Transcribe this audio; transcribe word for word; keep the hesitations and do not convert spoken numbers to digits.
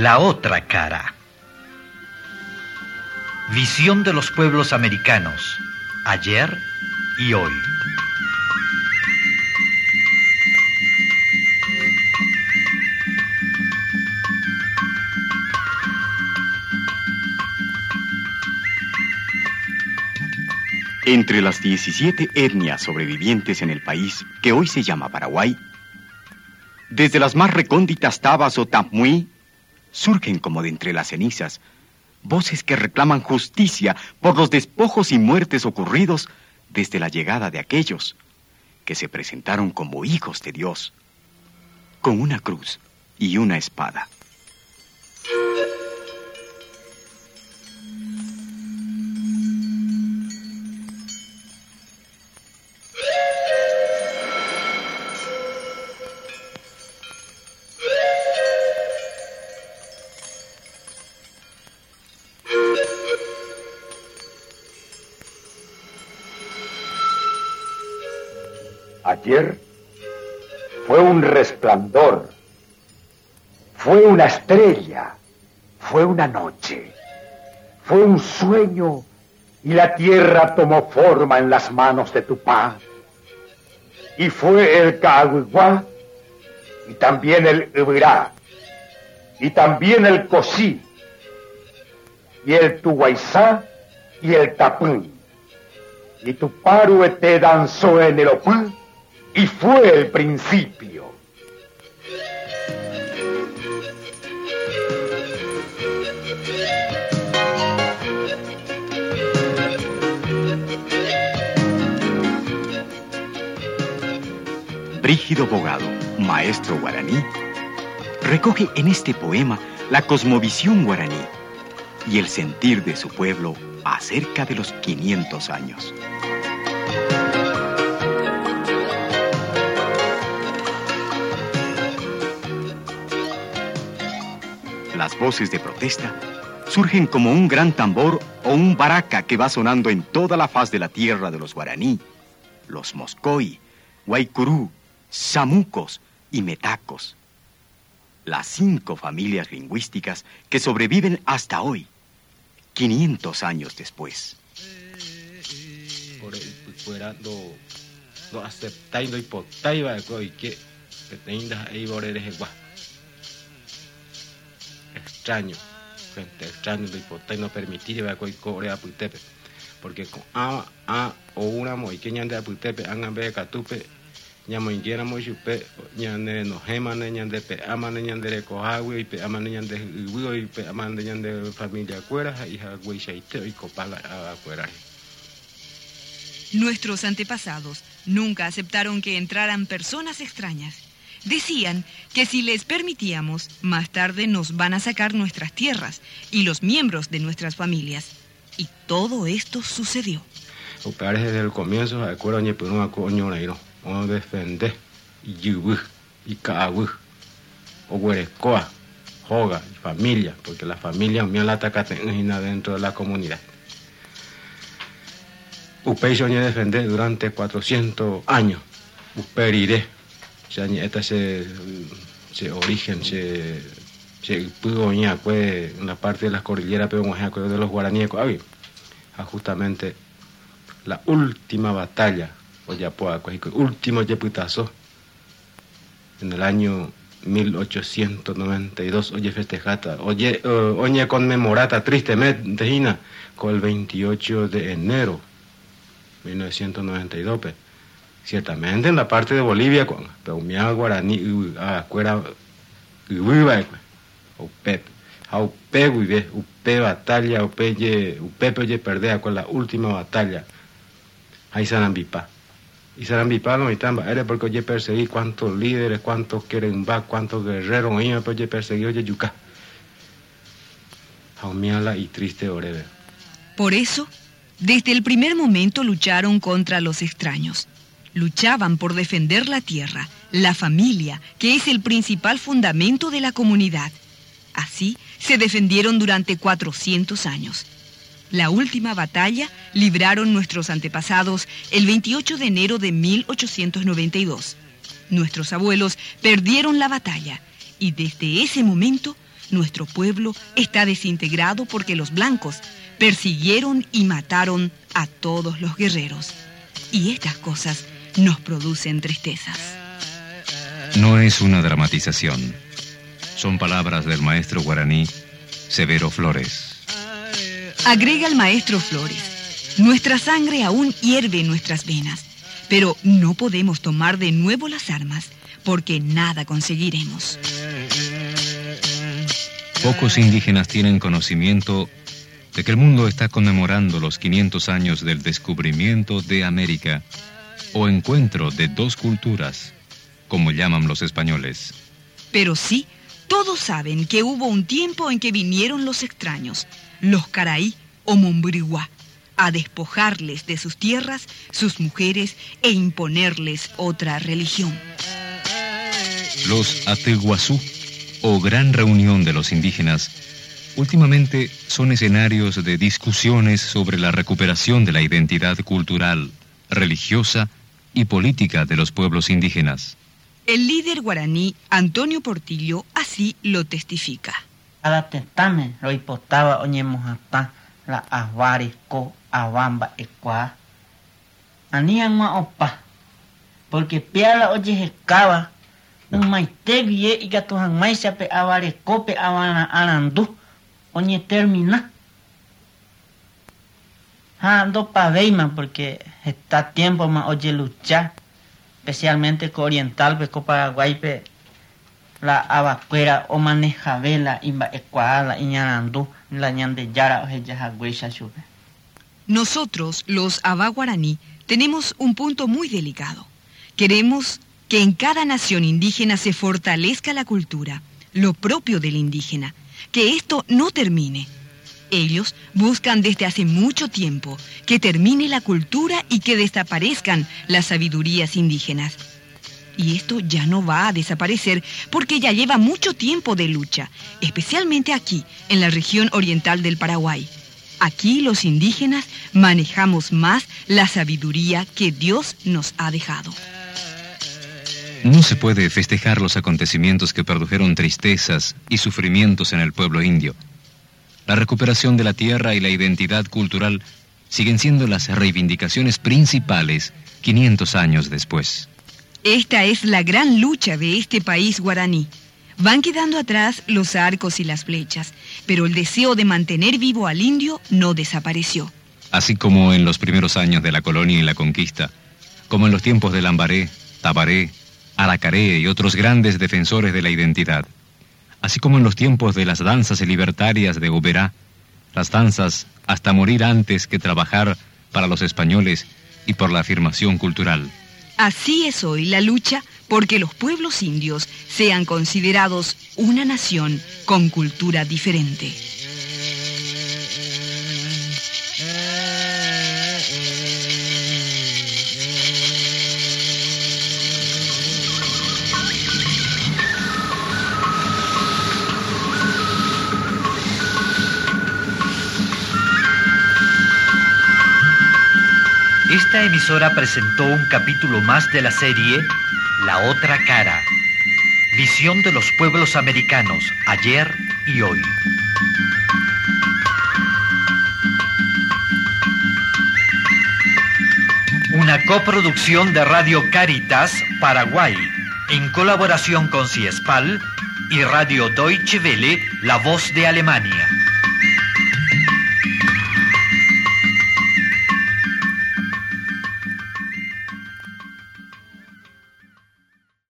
La otra cara. Visión de los pueblos americanos, ayer y hoy. Entre las diecisiete etnias sobrevivientes en el país que hoy se llama Paraguay, desde las más recónditas Tabas o Tamuy, surgen como de entre las cenizas voces que reclaman justicia por los despojos y muertes ocurridos desde la llegada de aquellos que se presentaron como hijos de Dios, con una cruz y una espada. Ayer fue un resplandor, fue una estrella, fue una noche, fue un sueño y la tierra tomó forma en las manos de tu padre. Y fue el Caagüiguá y también el Ibirá y también el Cosí y el Tuguaizá y el Tapún. Y tu Parue te danzó en el Opú y fue el principio. Brígido Bogado, maestro guaraní, recoge en este poema la cosmovisión guaraní y el sentir de su pueblo acerca de los quinientos años. Las voces de protesta surgen como un gran tambor o un baraca que va sonando en toda la faz de la tierra de los guaraní, los moscoy, guaycurú, samucos y metacos. Las cinco familias lingüísticas que sobreviven hasta hoy, quinientos años después. Por fuera do do aceptando hipotaiba de que pretenda ahí boreres igual. Extraño, gente extraño de hipotaiba no permitir va coi corea putepe, porque con a a o una moi que ñande putepe angan be catupe ñamo ingiera mo chupe ñande no gemane ñande pe amane ñande recojawe y pe amane ñande ugo y pe amane ñande familia cuera y hagüey shaite y copala a cuera. Nuestros antepasados nunca aceptaron que entraran personas extrañas. Decían que si les permitíamos, más tarde nos van a sacar nuestras tierras y los miembros de nuestras familias. Y todo esto sucedió. Los padres desde el comienzo se acuerdan que no coño no o defender y yubu y caagü o huerecoa, joga y familia, porque la familia mía la atacatenina dentro de la comunidad. Upei soñé defender durante cuatrocientos años. Uperiré. Ya esta se se origen se se pudo ña pues una parte de las cordilleras pero de los guaraníes ah, justamente la última batalla o ya pues el último yeputazo en el año mil ochocientos noventa y dos oye festejata oye uh, oye conmemorata tristemente hina con el veintiocho de enero mil novecientos noventa y dos pe. Ciertamente en la parte de Bolivia con peumia guaraní a cuera uiba o pep a upe uibe upe batalla upe ye upe ye perder con la última batalla ahí sarambipa y sarambipa no mitamba era porque oye perseguir cuántos líderes cuántos quieren va cuántos guerreros oye oye perseguir oye yuca jaumiala y triste orebe. Por eso desde el primer momento lucharon contra los extraños. Luchaban por defender la tierra, la familia, que es el principal fundamento de la comunidad. Así se defendieron durante cuatrocientos años. La última batalla libraron nuestros antepasados el veintiocho de enero de mil ochocientos noventa y dos. Nuestros abuelos perdieron la batalla y desde ese momento nuestro pueblo está desintegrado porque los blancos persiguieron y mataron a todos los guerreros. Y estas cosas nos producen tristezas. No es una dramatización. Son palabras del maestro guaraní Severo Flores. Agrega el maestro Flores: nuestra sangre aún hierve en nuestras venas, pero no podemos tomar de nuevo las armas, porque nada conseguiremos. Pocos indígenas tienen conocimiento de que el mundo está conmemorando los quinientos años del descubrimiento de América, o encuentro de dos culturas, como llaman los españoles. Pero sí, todos saben que hubo un tiempo en que vinieron los extraños, los caraí o mombriguá, a despojarles de sus tierras, sus mujeres e imponerles otra religión. Los Ateguazú, o Gran Reunión de los Indígenas, últimamente son escenarios de discusiones sobre la recuperación de la identidad cultural, religiosa y política de los pueblos indígenas. El líder guaraní, Antonio Portillo, así lo testifica. Ala tetame lo hipotaba oñemojatá la avaresco avamba ecuá. Anían ma opa, porque piala oye escava, un maite vie y gatojan maisa pe avaresco pe avana alandú, oñe termina. Ando pa veima porque está tiempo ma oye luchar, especialmente con oriental pe con Paraguay pe la abacuera o maneja vela imba ecuala iñarandú la ñande yara o heja huecha chupe. Nosotros, los Abá guaraní, tenemos un punto muy delicado. Queremos que en cada nación indígena se fortalezca la cultura, lo propio del indígena, que esto no termine. Ellos buscan desde hace mucho tiempo que termine la cultura y que desaparezcan las sabidurías indígenas. Y esto ya no va a desaparecer porque ya lleva mucho tiempo de lucha, especialmente aquí, en la región oriental del Paraguay. Aquí los indígenas manejamos más la sabiduría que Dios nos ha dejado. No se puede festejar los acontecimientos que produjeron tristezas y sufrimientos en el pueblo indio. La recuperación de la tierra y la identidad cultural siguen siendo las reivindicaciones principales quinientos años después. Esta es la gran lucha de este país guaraní. Van quedando atrás los arcos y las flechas, pero el deseo de mantener vivo al indio no desapareció. Así como en los primeros años de la colonia y la conquista, como en los tiempos de Lambaré, Tabaré, Aracaré y otros grandes defensores de la identidad, así como en los tiempos de las danzas libertarias de Oberá, las danzas hasta morir antes que trabajar para los españoles y por la afirmación cultural. Así es hoy la lucha porque los pueblos indios sean considerados una nación con cultura diferente. Esta emisora presentó un capítulo más de la serie La Otra Cara. Visión de los pueblos americanos, ayer y hoy. Una coproducción de Radio Caritas, Paraguay, en colaboración con CIESPAL y Radio Deutsche Welle, La Voz de Alemania.